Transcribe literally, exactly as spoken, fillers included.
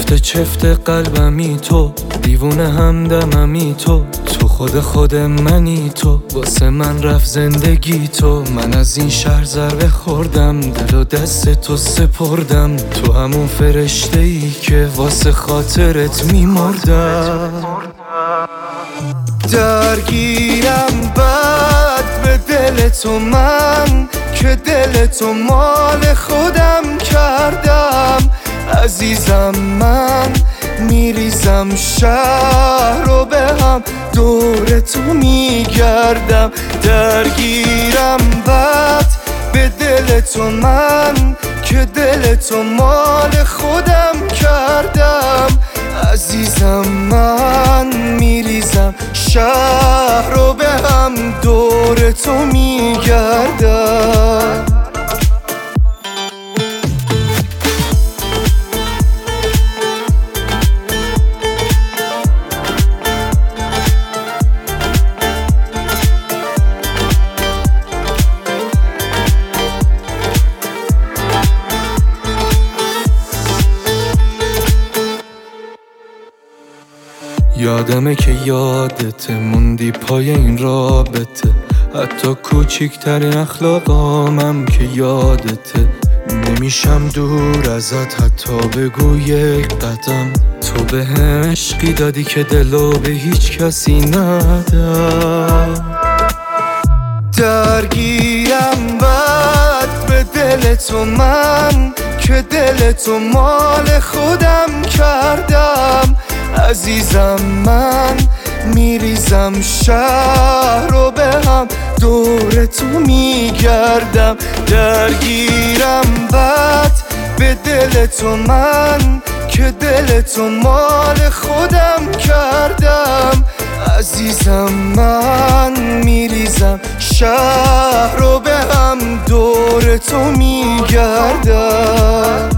چفت چفت قلبمی تو، دیوونه همدممی تو، تو خود خود منی تو، واسه من رفت زندگی تو. من از این شهر ضربه خوردم، دل و دست تو سپردم، تو همون فرشته ای که واسه خاطرت میمردم. درگیرم بد به دل تو من، که دل تو مال خودم کردم. عزیزم من میریزم شهر رو به هم، دور تو میگردم. درگیرم بد به دل تو من، که دل تو مال خودم کردم. عزیزم من میریزم شهر رو به هم، دور تو میگردم. یادمه که یادت موندی پای این رابطه، حتی کوچیکترین اخلاقامم که یادته. نمیشم دور ازت حتی بگو یک قدم، تو به هم عشقی دادی که دلو به هیچ کسی ندم. درگیرم بد به دل تو من، که دل تو مال خودم کردم. عزیزم من میریزم شهر رو به هم، دور تو میگردم. درگیرم بد به دل تو من، که دل تو مال خودم کردم. عزیزم من میریزم شهر رو به هم، دور تو میگردم.